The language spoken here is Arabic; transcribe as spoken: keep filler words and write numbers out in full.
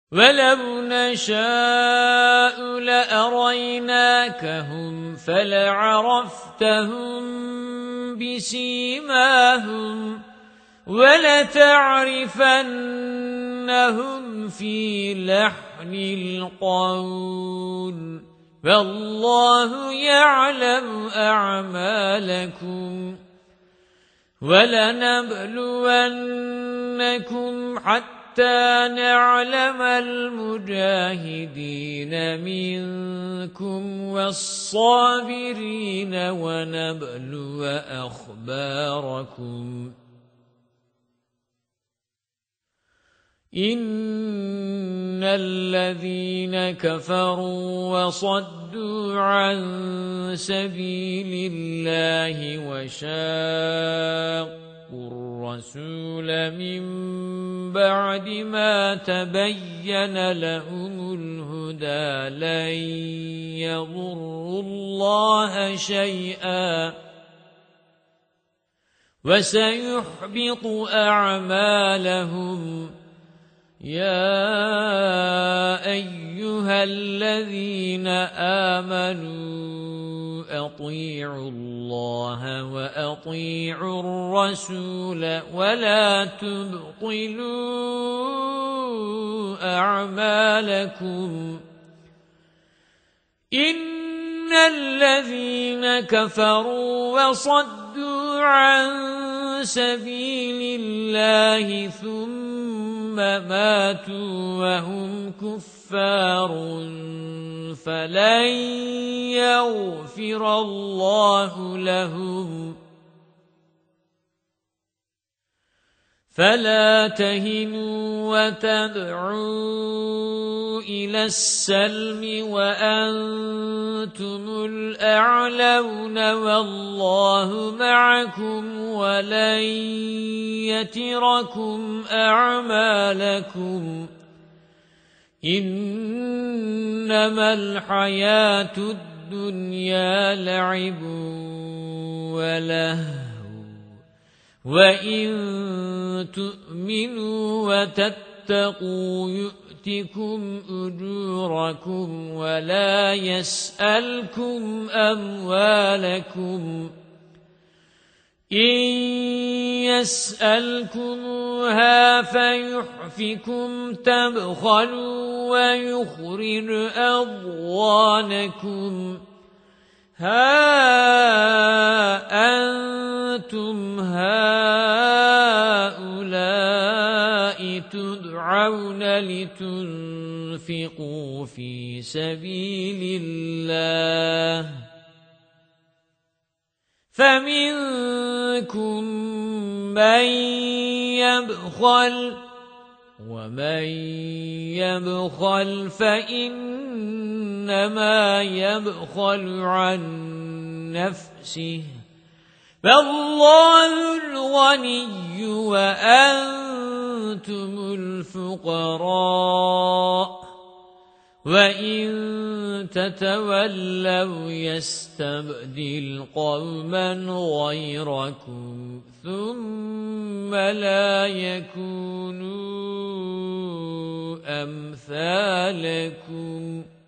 وَلَوْ نَشَاءُ لَأَرَيْنَاكَهُمْ فَلَعَرَفْتَهُمْ بِسِيمَاهُمْ وَلَتَعْرِفَنَّهُمْ فِي لَحْنِ الْقَوْلِ وَاللَّهُ يَعْلَمُ أَعْمَالَكُمْ وَلَنَبْلُوَنَّكُمْ حَتَّى حَتَّى نَعْلَمَ الْمُجَاهِدِينَ مِنكُمْ وَالصَّابِرِينَ وَنَبْلُوَ أَخْبَارَكُمْ إِنَّ الَّذِينَ كَفَرُوا وَصَدُّوا عَن سَبِيلِ اللَّهِ وَشَاقُّوا الرَّسُولَ مِن بَعْدِ مَا تَبَيَّنَ لَهُمُ الْهُدَى لَن يَضُرُّوا اللَّهَ شَيْئًا وَسَيُحْبِطُ أَعْمَالَهُمْ يَا أَيُّهَا الَّذِينَ آمَنُوا أَطِيعُوا اللَّهَ وَأَطِيعُوا الرَّسُولَ وَلَا تُبْطِلُوا أَعْمَالَكُمْ إِنَّ الَّذِينَ كَفَرُوا وَصَدُّوا عَن سَبِيلِ اللَّهِ ثُمَّ مَاتُوا وَهُمْ كُفَّارٌ فَلَن يَغْفِرَ اللَّهُ لَهُمْ فَلَا تَهِنُوا وَتَدْعُوا إِلَى السَّلْمِ وَأَنْتُمُ الْأَعْلَوْنَ وَاللَّهُ مَعَكُمْ وَلَن يَتِرَكُمْ أَعْمَالَكُمْ إِنَّمَا الْحَيَاةُ الدُّنْيَا لَعِبٌ وَلَهْوٌ وَإِن تُؤْمِنُوا وَتَتَّقُوا يُؤْتِكُمْ أُجُورَكُمْ وَلَا يَسْأَلْكُمْ أَمْوَالَكُمْ إِن يَسْأَلْكُمُوهَا فَيُحْفِكُمْ تَبْخَلُوا وَيُخْرِجْ أَضْغَانَكُمْ هَا أَنْتُمْ هَؤُلَاءِ تُدْعَوْنَ لِتُنْفِقُوا فِي سَبِيلِ اللَّهِ فَمِنكُم مَّن يَبْخَلُ وَمَن يَبْخَلْ فَإِنَّمَا يَبْخَلُ عَن نَّفْسِهِ فَاللَّهُ الْغَنِيُّ وَأَنتُمُ الْفُقَرَاءُ وَإِن تَتَوَلَّوْا يَسْتَبْدِلْ قَوْمًا غَيْرَكُمْ ثُمَّ لَا يَكُونُوا أَمْثَالَكُمْ